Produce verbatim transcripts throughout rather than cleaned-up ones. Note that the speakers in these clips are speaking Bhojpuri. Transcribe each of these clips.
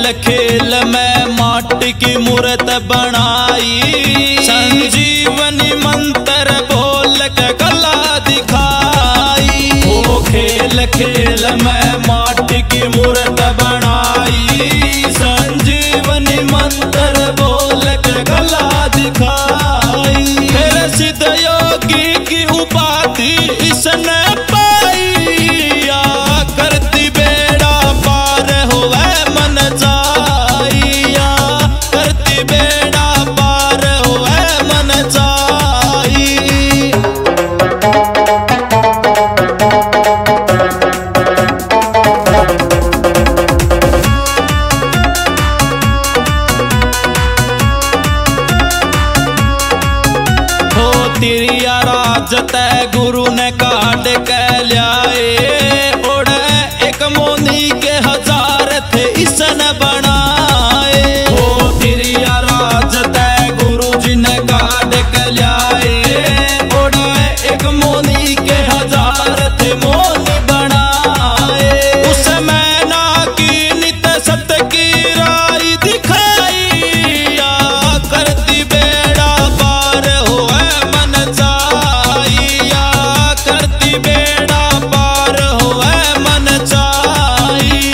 खेल खेल में माटी की मूर्त बनाई, संजीवनी मंत्र बोल के गला दिखाई। ओ खेल खेल में माटी की मूर्त बनाई, संजीवनी मंत्र बोल के गला दिखाई। फिर सिद्ध योगी की उपाधि इसने पाइया, करती बेड़ा पार होवे मन जाइया, करती बेड़ा पार होवे मन जाई। तिरिया राजत गुरु ने काट के लियाए, उड़े एक मोनी के हजार थे इसने बनाए। ओ तिरिया राजत गुरु जी ने काट के लियाए, उड़े एक मोनी के हजार थे मोनी बनाए। उस मैना की नित सत की राई दिखाई, करती बेड़ा पार होवे बेड़ा पार होवे मन चाही।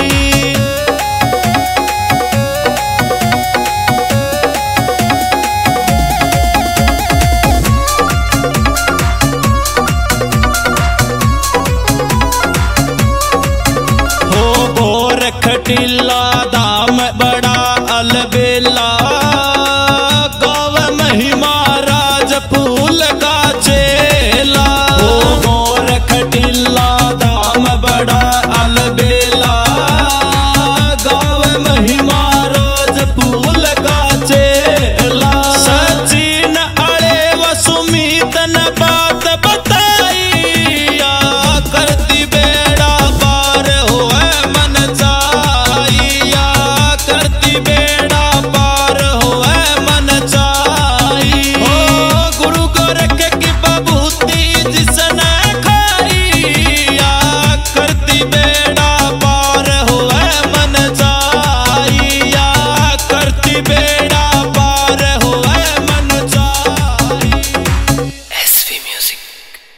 हो गोरख टीला दाम बड़ा अलबेला, गौ महिमा राज फूल का चेला। टिल्ला दाम बड़ा अलबेला, गाव महिमा रोज फूल का चेला। सचिन अड़े व सुमित ने बात बताइया, करती बेड़ा पार होवे मन जाइया, करती बेड़ा पार होवे मन जाई। ओ गुरु गोरख की बबूत